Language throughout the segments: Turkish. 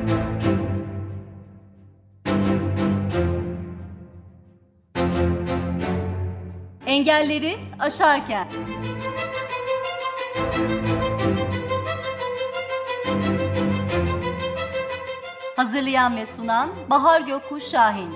Engelleri aşarken. Hazırlayan ve sunan Bahar Gökkuş Şahin.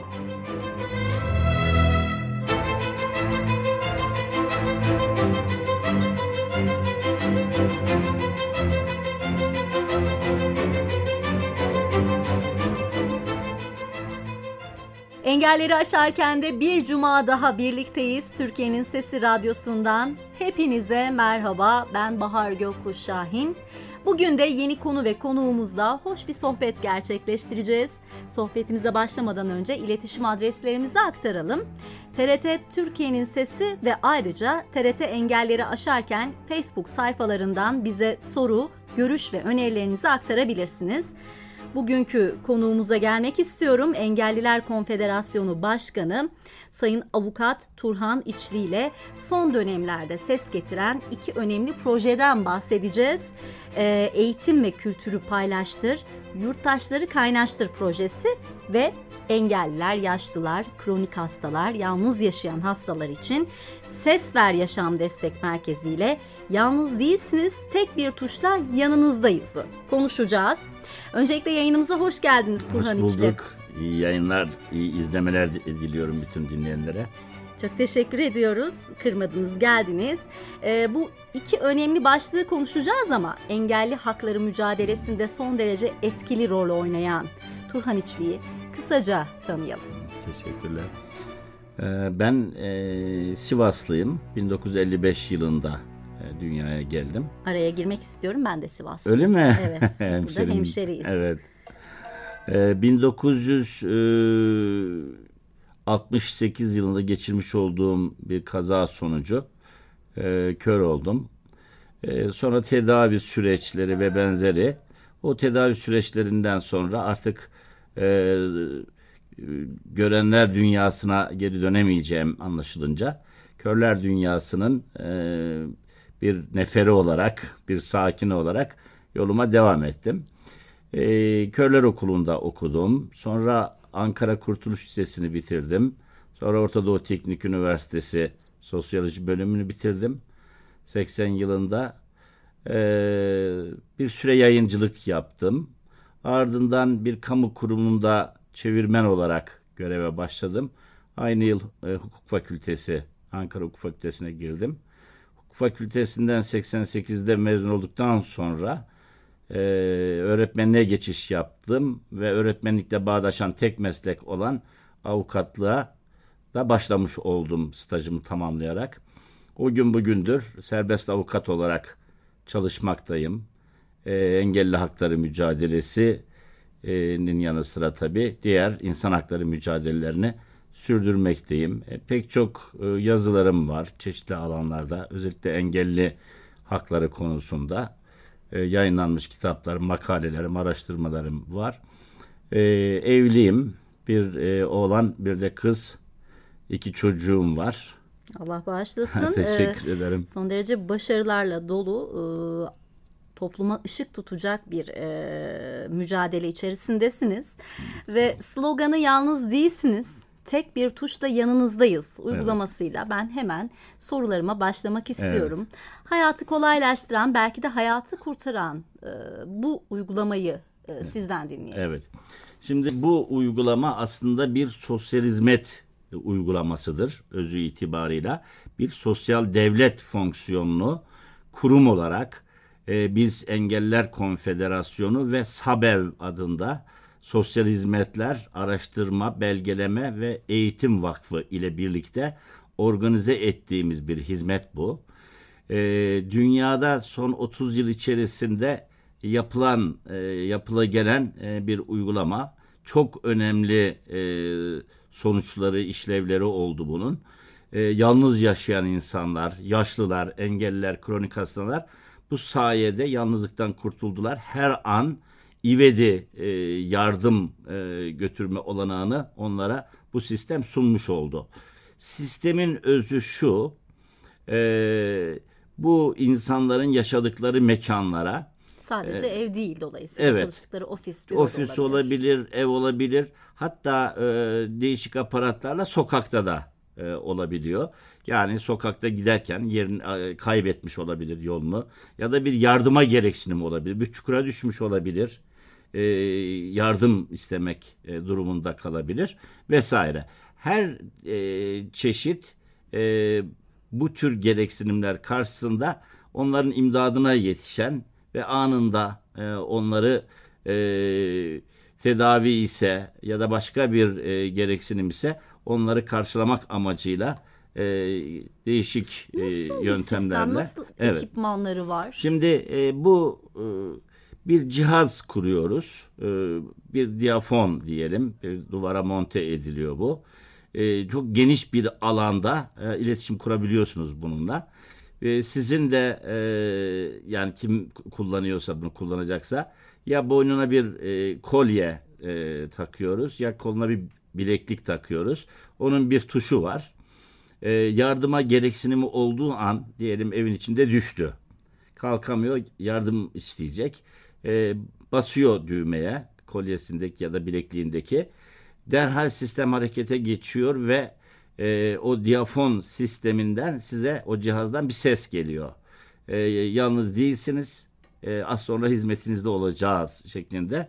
Engelleri aşarken de bir cuma daha birlikteyiz. Türkiye'nin Sesi Radyosu'ndan hepinize merhaba. Ben Bahar Gökkuş Şahin. Bugün de yeni konu ve konuğumuzla hoş bir sohbet gerçekleştireceğiz. Sohbetimize başlamadan önce iletişim adreslerimizi aktaralım. TRT Türkiye'nin Sesi ve ayrıca TRT Engelleri Aşarken Facebook sayfalarından bize soru, görüş ve önerilerinizi aktarabilirsiniz. Bugünkü konuğumuza gelmek istiyorum. Engelliler Konfederasyonu Başkanı Sayın Avukat Turhan İçli ile son dönemlerde ses getiren iki önemli projeden bahsedeceğiz. Eğitim ve Kültürü Paylaştır, Yurttaşları Kaynaştır projesi ve engelliler, yaşlılar, kronik hastalar, yalnız yaşayan hastalar için Ses Ver Yaşam Destek Merkezi ile Yalnız Değilsiniz, Tek Bir Tuşla Yanınızdayız konuşacağız. Öncelikle yayınımıza hoş geldiniz Turhan İçli. Hoş bulduk. İyi yayınlar, iyi izlemeler diliyorum bütün dinleyenlere. Çok teşekkür ediyoruz. Kırmadınız, geldiniz. Bu iki önemli başlığı konuşacağız ama engelli hakları mücadelesinde son derece etkili rol oynayan Turhan İçli'yi kısaca tanıyalım. Teşekkürler. Ben Sivaslıyım. 1955 yılında dünyaya geldim. Araya girmek istiyorum. Ben de Sivaslıyım. Öyle mi? Evet. Burada hemşeriyiz. Evet. 1968 yılında geçirmiş olduğum bir kaza sonucu kör oldum. Sonra tedavi süreçleri ve benzeri. O tedavi süreçlerinden sonra artık görenler dünyasına geri dönemeyeceğim anlaşılınca körler dünyasının bir neferi olarak, bir sakini olarak yoluma devam ettim. Körler Okulu'nda okudum. Sonra Ankara Kurtuluş Lisesi'ni bitirdim. Sonra Orta Doğu Teknik Üniversitesi Sosyoloji bölümünü bitirdim. 80 yılında bir süre yayıncılık yaptım. Ardından bir kamu kurumunda çevirmen olarak göreve başladım. Aynı yıl Hukuk Fakültesi, Ankara Hukuk Fakültesi'ne girdim. Hukuk Fakültesinden 88'de mezun olduktan sonra öğretmenliğe geçiş yaptım ve öğretmenlikle bağdaşan tek meslek olan avukatlığa da başlamış oldum stajımı tamamlayarak. O gün bugündür serbest avukat olarak çalışmaktayım. Engelli hakları mücadelesinin yanı sıra tabii diğer insan hakları mücadelelerini sürdürmekteyim. Pek çok yazılarım var çeşitli alanlarda, özellikle engelli hakları konusunda yayınlanmış kitaplarım, makalelerim, araştırmalarım var. Evliyim. Bir oğlan, bir de kız. 2 çocuğum var. Allah bağışlasın. Teşekkür ederim. Son derece başarılarla dolu, topluma ışık tutacak bir mücadele içerisindesiniz. Ve sloganı yalnız değilsiniz, tek bir tuşla yanınızdayız uygulamasıyla ben hemen sorularıma başlamak istiyorum. Evet. Hayatı kolaylaştıran, belki de hayatı kurtaran bu uygulamayı sizden dinleyelim. Evet. Şimdi bu uygulama aslında bir sosyal hizmet uygulamasıdır özü itibarıyla. Bir sosyal devlet fonksiyonlu kurum olarak biz Engelliler Konfederasyonu ve SABEV adında Sosyal Hizmetler, Araştırma, Belgeleme ve Eğitim Vakfı ile birlikte organize ettiğimiz bir hizmet bu. Dünyada son 30 yıl içerisinde yapıla gelen bir uygulama. Çok önemli sonuçları, işlevleri oldu bunun. Yalnız yaşayan insanlar, yaşlılar, engelliler, kronik hastalar bu sayede yalnızlıktan kurtuldular. Her an ivedi yardım götürme olanağını onlara bu sistem sunmuş oldu. Sistemin özü şu, bu insanların yaşadıkları mekanlara Sadece ev değil dolayısıyla. Evet. Çalıştıkları ofis, büro Ofis olabilir, ev olabilir. Hatta değişik aparatlarla sokakta da olabiliyor. Yani sokakta giderken yerini kaybetmiş olabilir yolunu. Ya da bir yardıma gereksinim olabilir. Bir çukura düşmüş olabilir. Yardım istemek durumunda kalabilir vesaire. Her çeşit bu tür gereksinimler karşısında onların imdadına yetişen ve anında onları tedavi ise ya da başka bir gereksinim ise onları karşılamak amacıyla değişik yöntemlerle. Nasıl ekipmanları var? Şimdi bu bir cihaz kuruyoruz. Bir diyafon diyelim. Bir duvara monte ediliyor bu. Çok geniş bir alanda iletişim kurabiliyorsunuz bununla. Sizin de yani kim kullanıyorsa bunu kullanacaksa ya boynuna bir kolye takıyoruz ya koluna bir bileklik takıyoruz. Onun bir tuşu var. Yardıma gereksinimi olduğu an diyelim evin içinde düştü. Kalkamıyor, yardım isteyecek. Basıyor düğmeye, kolyesindeki ya da bilekliğindeki. Derhal sistem harekete geçiyor ve o diyafon sisteminden size o cihazdan bir ses geliyor. Yalnız değilsiniz, az sonra hizmetinizde olacağız şeklinde.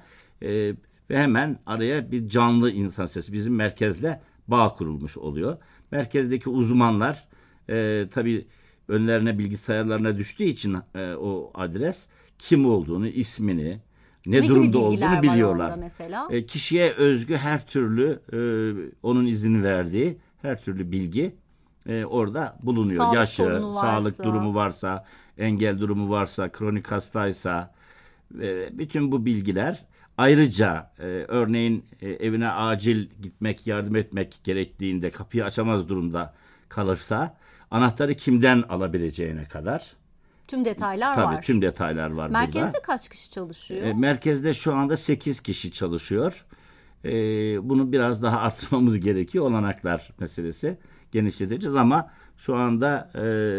Ve hemen araya bir canlı insan sesi, bizim merkezle bağ kurulmuş oluyor. Merkezdeki uzmanlar tabii önlerine bilgisayarlarına düştüğü için o adres kim olduğunu, ismini, ne durumda olduğunu biliyorlar. Kişiye özgü her türlü onun izin verdiği her türlü bilgi orada bulunuyor. Sağlık Yaşı, sağlık durumu varsa, engel durumu varsa, kronik hastaysa bütün bu bilgiler ayrıca örneğin evine acil gitmek, yardım etmek gerektiğinde kapıyı açamaz durumda kalırsa anahtarı kimden alabileceğine kadar tüm detaylar var. Tabii tüm detaylar var Merkezde burada. Merkezde kaç kişi çalışıyor? Merkezde şu anda 8 kişi çalışıyor. Bunu biraz daha arttırmamız gerekiyor. Olanaklar meselesi genişleteceğiz ama şu anda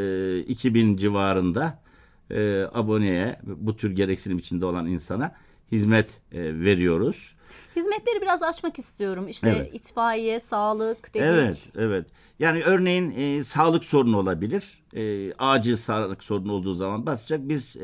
2000 civarında aboneye, bu tür gereksinim içinde olan insana hizmet veriyoruz. Hizmetleri biraz açmak istiyorum. İşte itfaiye, sağlık dedik. Evet. Yani örneğin sağlık sorunu olabilir. Acil sağlık sorunu olduğu zaman basacak. Biz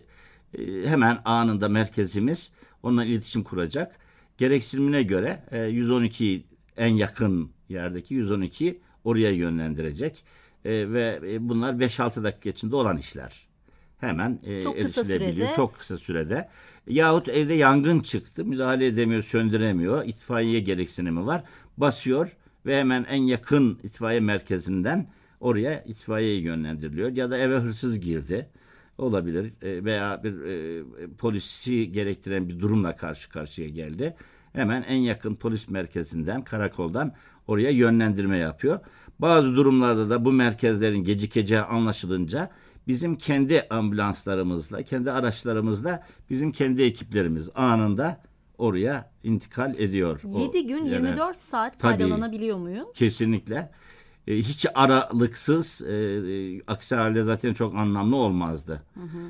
hemen anında merkezimiz onunla iletişim kuracak. Gereksinimine göre 112 en yakın yerdeki 112'yi oraya yönlendirecek. Ve bunlar 5-6 dakika içinde olan işler. Hemen erişilebiliyor çok kısa sürede. Yahut evde yangın çıktı, müdahale edemiyor, söndüremiyor. İtfaiye gereksinimi var. Basıyor ve hemen en yakın itfaiye merkezinden oraya itfaiye yönlendiriliyor. Ya da eve hırsız girdi. Olabilir veya bir polisi gerektiren bir durumla karşı karşıya geldi. Hemen en yakın polis merkezinden, karakoldan oraya yönlendirme yapıyor. Bazı durumlarda da bu merkezlerin gecikeceği anlaşılınca bizim kendi ambulanslarımızla, kendi araçlarımızla bizim kendi ekiplerimiz anında oraya intikal ediyor. 7 gün 24 saat faydalanabiliyor muyuz? Kesinlikle. Hiç aralıksız, aksi halde zaten çok anlamlı olmazdı.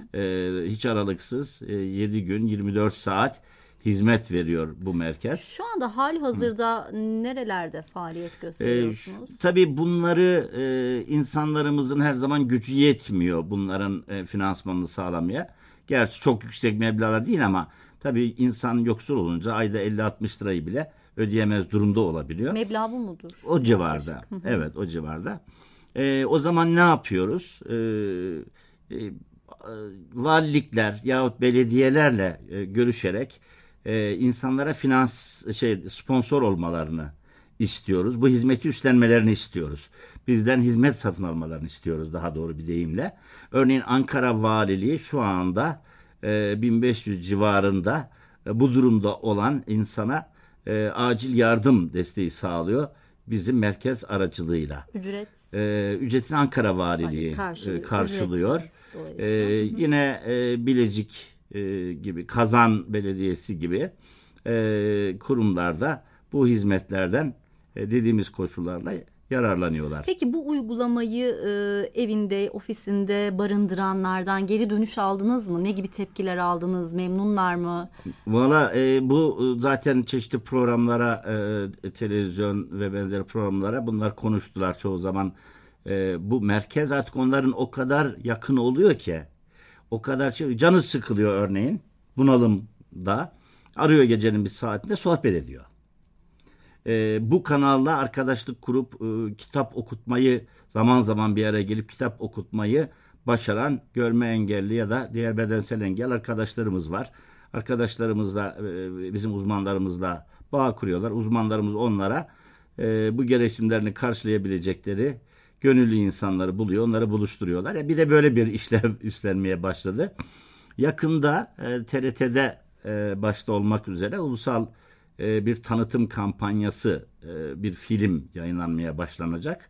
Hiç aralıksız 7 gün 24 saat hizmet veriyor bu merkez. Şu anda halihazırda nerelerde faaliyet gösteriyorsunuz? Tabii bunları insanlarımızın her zaman gücü yetmiyor bunların finansmanını sağlamaya. Gerçi çok yüksek meblağlar değil ama tabii insan yoksul olunca ayda 50-60 lirayı bile ödeyemez durumda olabiliyor. Meblağ bu mudur? O civarda. Evet, o civarda. O zaman ne yapıyoruz? Valilikler yahut belediyelerle görüşerek insanlara sponsor olmalarını istiyoruz. Bu hizmeti üstlenmelerini istiyoruz. Bizden hizmet satın almalarını istiyoruz daha doğru bir deyimle. Örneğin Ankara Valiliği şu anda 1500 civarında bu durumda olan insana acil yardım desteği sağlıyor. Bizim merkez aracılığıyla. Ücretini Ankara Valiliği karşılıyor. Yine Bilecik gibi, Kazan Belediyesi gibi kurumlarda bu hizmetlerden dediğimiz koşullarla yararlanıyorlar. Peki bu uygulamayı evinde, ofisinde barındıranlardan geri dönüş aldınız mı? Ne gibi tepkiler aldınız? Memnunlar mı? Valla bu zaten çeşitli programlara, televizyon ve benzeri programlara bunlar konuştular çoğu zaman. Bu merkez artık onların o kadar yakın oluyor ki, o kadar canı sıkılıyor örneğin bunalımda, arıyor gecenin bir saatinde, sohbet ediyor. Bu kanalla arkadaşlık kurup kitap okutmayı, zaman zaman bir araya gelip kitap okutmayı başaran görme engelli ya da diğer bedensel engel arkadaşlarımız var. Arkadaşlarımızla, bizim uzmanlarımızla bağ kuruyorlar. Uzmanlarımız onlara bu gereksinimlerini karşılayabilecekleri gönüllü insanları buluyor, onları buluşturuyorlar. Bir de böyle bir işlev üstlenmeye başladı. Yakında TRT'de başta olmak üzere ulusal bir tanıtım kampanyası, bir film yayınlanmaya başlanacak.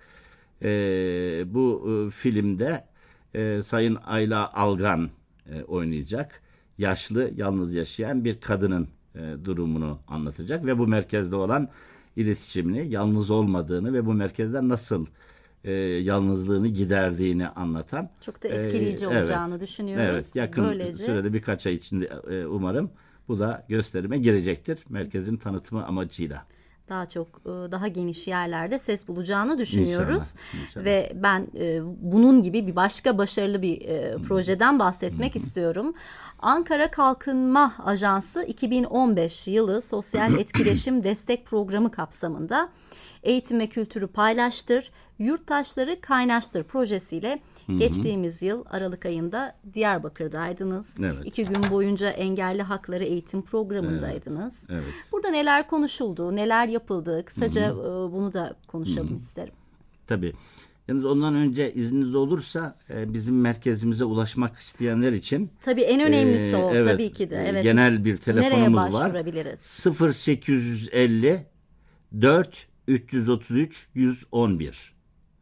Bu filmde Sayın Ayla Algan oynayacak. Yaşlı, yalnız yaşayan bir kadının durumunu anlatacak ve bu merkezde olan iletişimini, yalnız olmadığını ve bu merkezden nasıl yalnızlığını giderdiğini anlatan. Çok da etkileyici olacağını düşünüyoruz. Evet, yakın sürede birkaç ay içinde umarım bu da gösterime girecektir. Merkezin tanıtımı amacıyla. Daha geniş yerlerde ses bulacağını düşünüyoruz. İnşallah. Ve ben bunun gibi bir başka başarılı bir projeden bahsetmek istiyorum. Ankara Kalkınma Ajansı 2015 yılı Sosyal Etkileşim Destek Programı kapsamında Eğitim ve Kültürü Paylaştır, Yurttaşları Kaynaştır projesiyle geçtiğimiz yıl Aralık ayında Diyarbakır'daydınız. Evet. 2 gün boyunca engelli hakları eğitim programındaydınız. Evet. Burada neler konuşuldu, neler yapıldı? Kısaca bunu da konuşalım isterim. Tabii. Yalnız ondan önce izniniz olursa bizim merkezimize ulaşmak isteyenler için tabii en önemlisi o evet, tabii ki de. Evet. Genel bir telefonumuz var. Nereye başvurabiliriz? 0850 4 333 111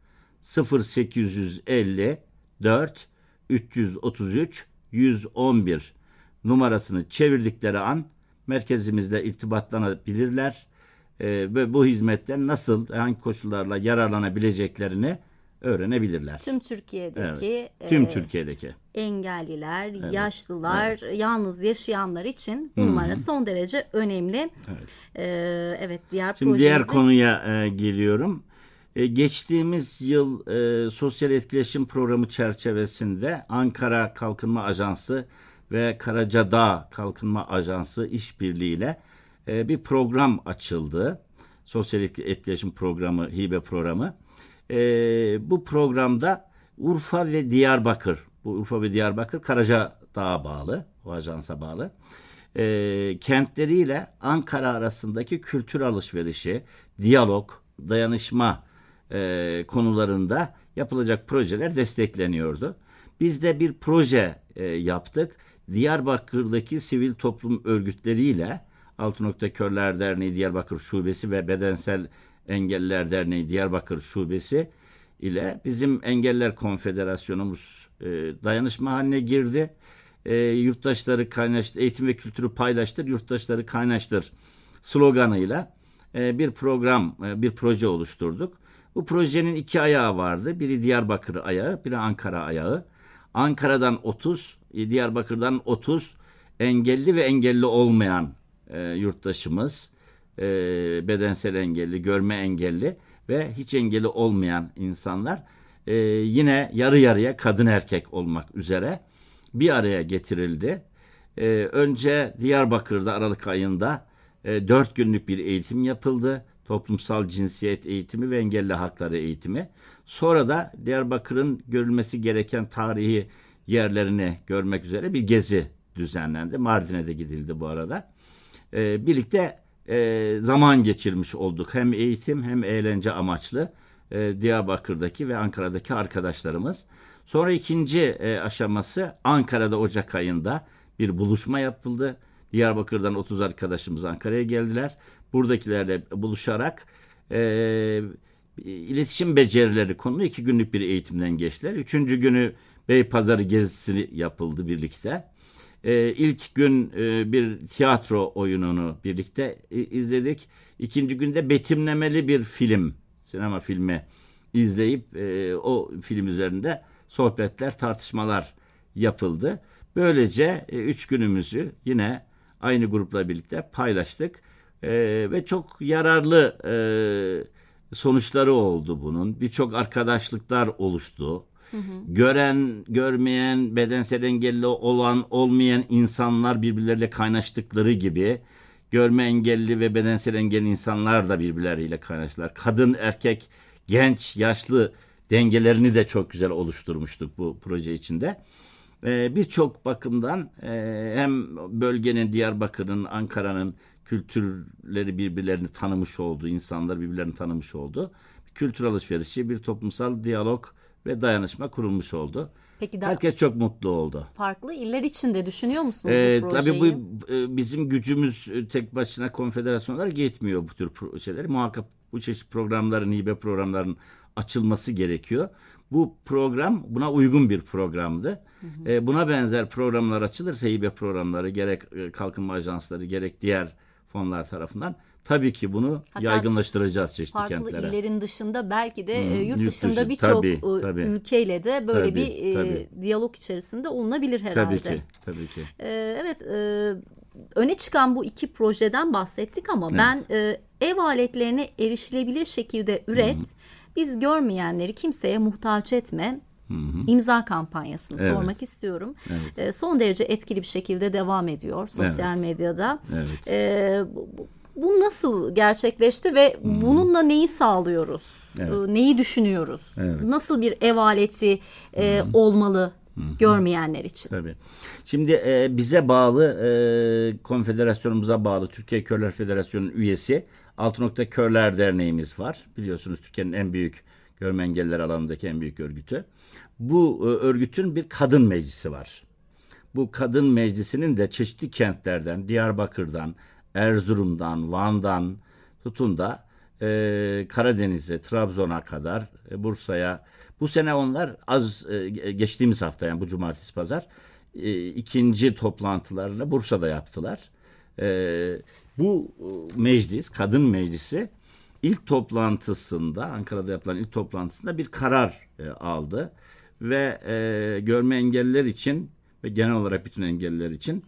0850 4 333 111 numarasını çevirdikleri an merkezimizle irtibatlanabilirler ve bu hizmetten nasıl, hangi koşullarla yararlanabileceklerini öğrenebilirler. Tüm Türkiye'deki tüm Türkiye'deki engelliler, yaşlılar, yalnız yaşayanlar için bu numara son derece önemli. Evet, Şimdi diğer konuya geliyorum. Geçtiğimiz yıl Sosyal Etkileşim Programı çerçevesinde Ankara Kalkınma Ajansı ve Karacadağ Kalkınma Ajansı işbirliğiyle bir program açıldı. Sosyal Etkileşim Programı, hibe programı. Bu programda Urfa ve Diyarbakır Karacadağ'a bağlı, o ajansa bağlı. Kentleriyle Ankara arasındaki kültür alışverişi, diyalog, dayanışma konularında yapılacak projeler destekleniyordu. Biz de bir proje yaptık. Diyarbakır'daki sivil toplum örgütleriyle Altı Körler Derneği Diyarbakır Şubesi ve Bedensel Engelliler Derneği Diyarbakır Şubesi ile bizim Engeller Konfederasyonumuz dayanışma haline girdi. Yurttaşları kaynaştır, eğitim ve kültürü paylaştır, yurttaşları kaynaştır sloganıyla bir proje oluşturduk. Bu projenin 2 ayağı vardı. Biri Diyarbakır ayağı, biri Ankara ayağı. Ankara'dan 30, Diyarbakır'dan 30 engelli ve engelli olmayan yurttaşımız, bedensel engelli, görme engelli ve hiç engelli olmayan insanlar yine yarı yarıya kadın erkek olmak üzere bir araya getirildi. Önce Diyarbakır'da Aralık ayında 4 günlük bir eğitim yapıldı. Toplumsal cinsiyet eğitimi ve engelli hakları eğitimi. Sonra da Diyarbakır'ın görülmesi gereken tarihi yerlerini görmek üzere bir gezi düzenlendi. Mardin'e de gidildi bu arada. Birlikte zaman geçirmiş olduk. Hem eğitim hem eğlence amaçlı Diyarbakır'daki ve Ankara'daki arkadaşlarımız. Sonra ikinci aşaması Ankara'da Ocak ayında bir buluşma yapıldı. Diyarbakır'dan 30 arkadaşımız Ankara'ya geldiler. Buradakilerle buluşarak iletişim becerileri konulu 2 günlük bir eğitimden geçtiler. 3. günü Beypazarı gezisi yapıldı birlikte. İlk gün bir tiyatro oyununu birlikte izledik. 2. günde betimlemeli bir film sinema filmi izleyip o film üzerinde sohbetler, tartışmalar yapıldı. Böylece 3 günümüzü yine aynı grupla birlikte paylaştık ve çok yararlı sonuçları oldu bunun. Birçok arkadaşlıklar oluştu. Gören, görmeyen, bedensel engelli olan, olmayan insanlar birbirleriyle kaynaştıkları gibi görme engelli ve bedensel engelli insanlar da birbirleriyle kaynaştılar. Kadın, erkek, genç, yaşlı dengelerini de çok güzel oluşturmuştuk bu proje içinde. Birçok bakımdan hem bölgenin, Diyarbakır'ın, Ankara'nın kültürleri birbirlerini tanımış oldu, insanlar birbirlerini tanımış oldu. Bir kültür alışverişi, bir toplumsal diyalog ve dayanışma kurulmuş oldu. Peki herkes çok mutlu oldu. Farklı iller için de düşünüyor musunuz bu projeyi? Tabii bizim gücümüz tek başına konfederasyon olarak yetmiyor bu tür şeyleri. Muhakkak bu çeşit programların, hibe programların açılması gerekiyor. Bu program buna uygun bir programdı. Buna benzer programlar açılırsa, hibe programları gerek kalkınma ajansları gerek diğer fonlar tarafından tabii ki bunu yaygınlaştıracağız çeşitli kentlere. Farklı illerin dışında belki de yurt dışında birçok ülkeyle de böyle bir diyalog içerisinde olunabilir herhalde. Tabii ki. Evet, öne çıkan bu 2 projeden bahsettik ama ben ev aletlerine erişilebilir şekilde üret, biz görmeyenleri kimseye muhtaç etme imza kampanyasını sormak istiyorum. Son derece etkili bir şekilde devam ediyor sosyal medyada. Bu nasıl gerçekleşti ve bununla neyi sağlıyoruz? Neyi düşünüyoruz? Nasıl bir ev aleti olmalı görmeyenler için? Tabii. Şimdi bize bağlı, konfederasyonumuza bağlı Türkiye Körler Federasyonu'nun üyesi Altı Körler Derneğimiz var. Biliyorsunuz Türkiye'nin en büyük görme engelliler alanındaki en büyük örgütü. Bu örgütün bir kadın meclisi var. Bu kadın meclisinin de çeşitli kentlerden, Diyarbakır'dan, Erzurum'dan, Van'dan tutun da Karadeniz'e, Trabzon'a kadar, Bursa'ya. Bu sene onlar geçtiğimiz hafta, yani bu cumartesi pazar 2. toplantılarını Bursa'da yaptılar. Bu meclis, kadın meclisi ilk toplantısında, Ankara'da yapılan ilk toplantısında bir karar aldı ve görme engelliler için ve genel olarak bütün engelliler için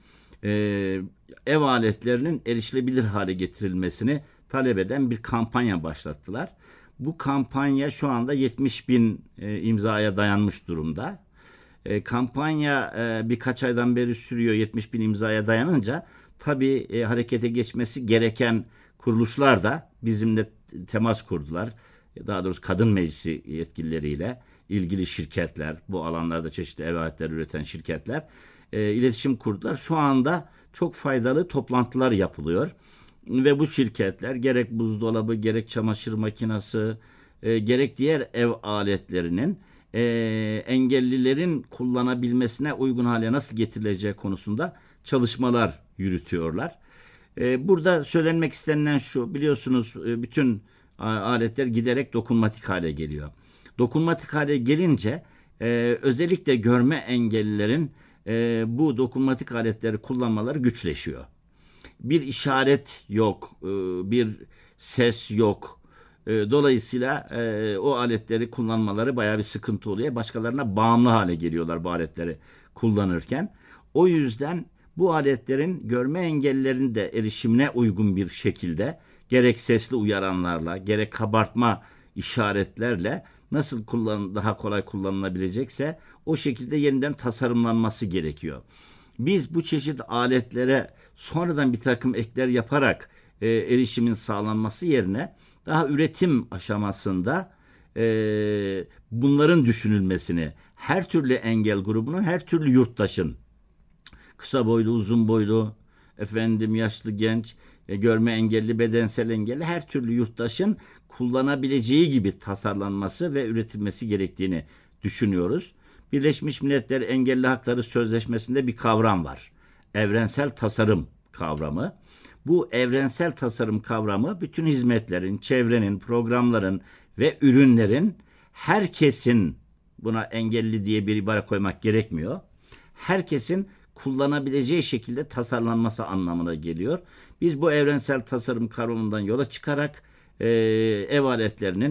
ev aletlerinin erişilebilir hale getirilmesini talep eden bir kampanya başlattılar. Bu kampanya şu anda 70.000 imzaya dayanmış durumda. Kampanya birkaç aydan beri sürüyor. 70.000 imzaya dayanınca tabii harekete geçmesi gereken kuruluşlar da bizimle temas kurdular. Daha doğrusu kadın meclisi yetkilileriyle ilgili şirketler, bu alanlarda çeşitli ev aletleri üreten şirketler iletişim kurdular. Şu anda çok faydalı toplantılar yapılıyor. Ve bu şirketler gerek buzdolabı, gerek çamaşır makinesi, gerek diğer ev aletlerinin engellilerin kullanabilmesine uygun hale nasıl getirileceği konusunda çalışmalar yürütüyorlar. Burada söylenmek istenilen şu, biliyorsunuz bütün aletler giderek dokunmatik hale geliyor. Dokunmatik hale gelince özellikle görme engellilerin bu dokunmatik aletleri kullanmaları güçleşiyor. Bir işaret yok, bir ses yok. Dolayısıyla o aletleri kullanmaları bayağı bir sıkıntı oluyor. Başkalarına bağımlı hale geliyorlar bu aletleri kullanırken. O yüzden bu aletlerin görme engellilerin de erişimine uygun bir şekilde gerek sesli uyaranlarla, gerek kabartma işaretlerle nasıl daha kolay kullanılabilecekse o şekilde yeniden tasarımlanması gerekiyor. Biz bu çeşit aletlere sonradan bir takım ekler yaparak erişimin sağlanması yerine daha üretim aşamasında bunların düşünülmesini, her türlü engel grubunun, her türlü yurttaşın, kısa boylu, uzun boylu, yaşlı, genç, görme engelli, bedensel engelli her türlü yurttaşın kullanabileceği gibi tasarlanması ve üretilmesi gerektiğini düşünüyoruz. Birleşmiş Milletler Engelli Hakları Sözleşmesi'nde bir kavram var. Evrensel tasarım kavramı. Bu evrensel tasarım kavramı bütün hizmetlerin, çevrenin, programların ve ürünlerin herkesin, buna engelli diye bir ibare koymak gerekmiyor, herkesin kullanabileceği şekilde tasarlanması anlamına geliyor. Biz bu evrensel tasarım kavramından yola çıkarak ev aletlerinin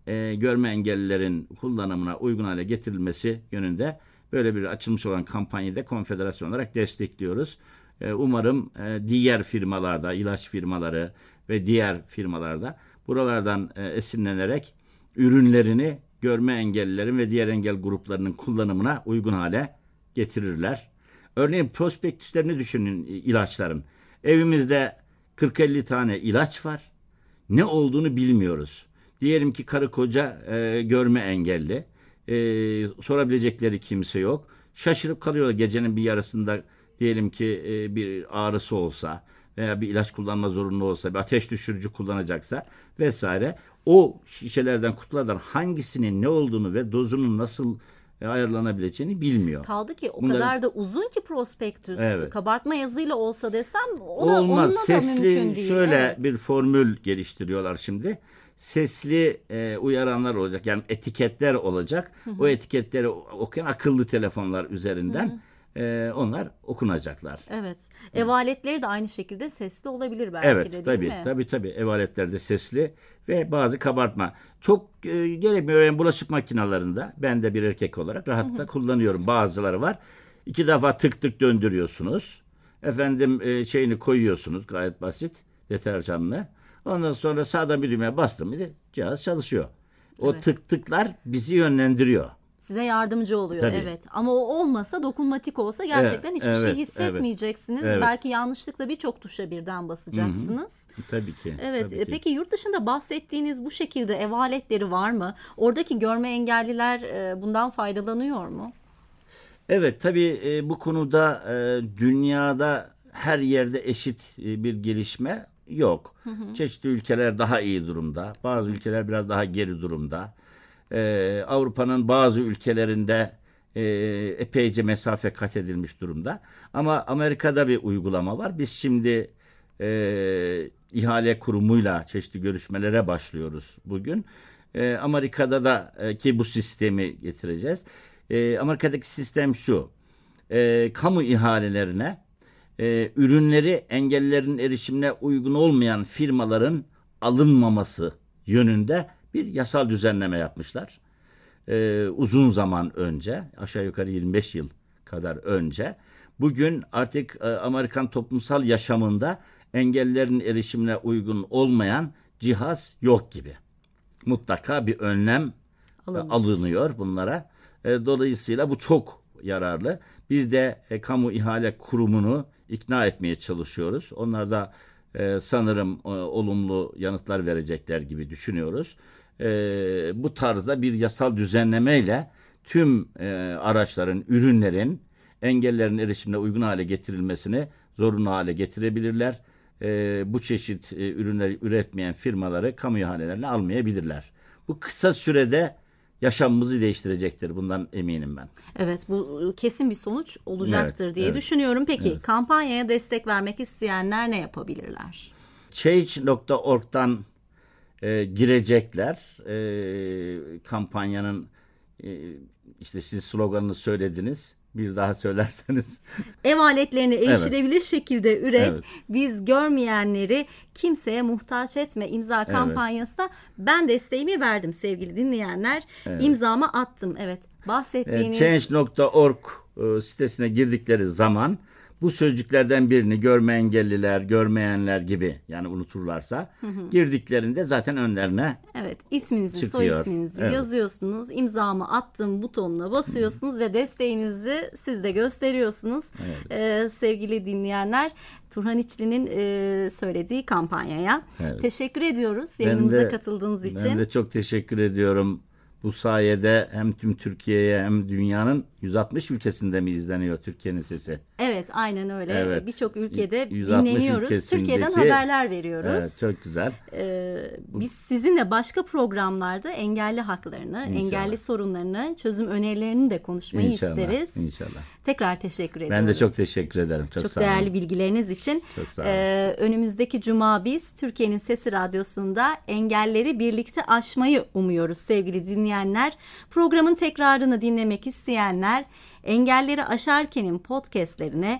görme engellilerin kullanımına uygun hale getirilmesi yönünde böyle bir açılmış olan kampanyayı da konfederasyon olarak destekliyoruz. Umarım diğer firmalarda, ilaç firmaları ve diğer firmalarda buralardan esinlenerek ürünlerini görme engellilerin ve diğer engel gruplarının kullanımına uygun hale getirirler. Örneğin prospektüslerini düşünün ilaçların. Evimizde 40-50 tane ilaç var. Ne olduğunu bilmiyoruz. Diyelim ki karı koca görme engelli. Sorabilecekleri kimse yok. Şaşırıp kalıyorlar gecenin bir yarısında, diyelim ki bir ağrısı olsa veya bir ilaç kullanma zorunlu olsa, bir ateş düşürücü kullanacaksa vesaire. O şişelerden, kutulardan hangisinin ne olduğunu ve dozunun nasıl ayarlanabileceğini bilmiyor. Kaldı ki kadar da uzun ki prospektüs. Evet. Kabartma yazıyla olsa desem olmaz. Sesli şöyle bir formül geliştiriyorlar şimdi. Sesli uyaranlar olacak. Yani etiketler olacak. O etiketleri okuyan akıllı telefonlar üzerinden onlar okunacaklar. Evet. Ev aletleri de aynı şekilde sesli olabilir belki de, değil mi? Tabii. Ev aletleri de sesli ve bazı kabartma. Çok gerekmiyor. Yani bulaşık makinelerinde ben de bir erkek olarak rahatlıkla kullanıyorum. Bazıları var. 2 defa tık tık döndürüyorsunuz. Şeyini koyuyorsunuz, gayet basit, deterjanlı. Ondan sonra sağdan bir düğmeye bastım mı cihaz çalışıyor. O tık tıklar bizi yönlendiriyor. Size yardımcı oluyor. Tabii. Evet. Ama o olmasa, dokunmatik olsa gerçekten hiçbir şey hissetmeyeceksiniz. Evet. Belki yanlışlıkla birçok tuşa birden basacaksınız. Tabii ki. Evet. Tabii ki. Peki yurt dışında bahsettiğiniz bu şekilde ev aletleri var mı? Oradaki görme engelliler bundan faydalanıyor mu? Evet, tabii bu konuda dünyada her yerde eşit bir gelişme yok. Çeşitli ülkeler daha iyi durumda. Bazı ülkeler biraz daha geri durumda. Avrupa'nın bazı ülkelerinde epeyce mesafe kat edilmiş durumda. Ama Amerika'da bir uygulama var. Biz şimdi ihale kurumuyla çeşitli görüşmelere başlıyoruz bugün. Amerika'da da ki bu sistemi getireceğiz. Amerika'daki sistem şu. Kamu ihalelerine ürünleri engellilerin erişimine uygun olmayan firmaların alınmaması yönünde bir yasal düzenleme yapmışlar. Uzun zaman önce, aşağı yukarı 25 yıl kadar önce. Bugün artık Amerikan toplumsal yaşamında engellilerin erişimine uygun olmayan cihaz yok gibi. Mutlaka bir önlem alınıyor bunlara. Dolayısıyla bu çok yararlı. Biz de kamu ihale kurumunu ikna etmeye çalışıyoruz. Onlar da sanırım olumlu yanıtlar verecekler gibi düşünüyoruz. Bu tarzda bir yasal düzenlemeyle tüm araçların, ürünlerin engellilerin erişimine uygun hale getirilmesini zorunlu hale getirebilirler. Bu çeşit ürünleri üretmeyen firmaları kamu ihalelerine almayabilirler. Bu kısa sürede yaşamımızı değiştirecektir. Bundan eminim ben. Evet, bu kesin bir sonuç olacaktır diye düşünüyorum. Peki kampanyaya destek vermek isteyenler ne yapabilirler? Change.org'dan girecekler. Kampanyanın işte siz sloganını söylediniz. Bir daha söylerseniz. Ev aletlerini erişilebilir şekilde üret. Biz görmeyenleri kimseye muhtaç etme imza kampanyasına ben desteğimi verdim sevgili dinleyenler. İmzamı attım. Evet. Bahsettiğiniz Change.org sitesine girdikleri zaman bu sözcüklerden birini görme engelliler, görmeyenler gibi yani unuturlarsa girdiklerinde zaten önlerine isminizi, çıkıyor. soy isminizi yazıyorsunuz. İmzamı attım butonuna basıyorsunuz ve desteğinizi siz de gösteriyorsunuz. Sevgili dinleyenler, Turhan İçli'nin söylediği kampanyaya teşekkür ediyoruz yayınımıza katıldığınız için. Ben de çok teşekkür ediyorum. Bu sayede hem tüm Türkiye'ye hem dünyanın 160 ülkesinde mi izleniyor Türkiye'nin sesi? Evet, aynen öyle. Evet. Birçok ülkede dinleniyoruz. Türkiye'den haberler veriyoruz. Evet, çok güzel. Biz sizinle başka programlarda engelli haklarını, engelli sorunlarını, çözüm önerilerini de konuşmayı isteriz. İnşallah. Tekrar teşekkür ediyoruz. Ben de çok teşekkür ederim. Çok sağ olun. Değerli bilgileriniz için. Çok sağ olun. Önümüzdeki cuma biz Türkiye'nin Sesi Radyosu'nda engelleri birlikte aşmayı umuyoruz sevgili dinleyenler. Programın tekrarını dinlemek isteyenler Engelleri Aşarken'in podcastlerine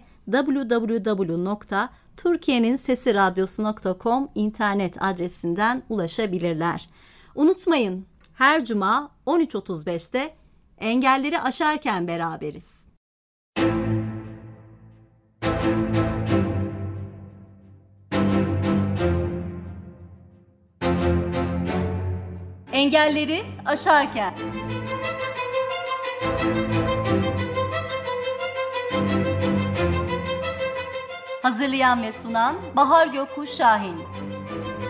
www.turkiyeninsesiradyosu.com internet adresinden ulaşabilirler. Unutmayın, Her cuma 13.35'te engelleri aşarken beraberiz. Engelleri aşarken. Hazırlayan ve sunan Bahar Gökkuş Şahin.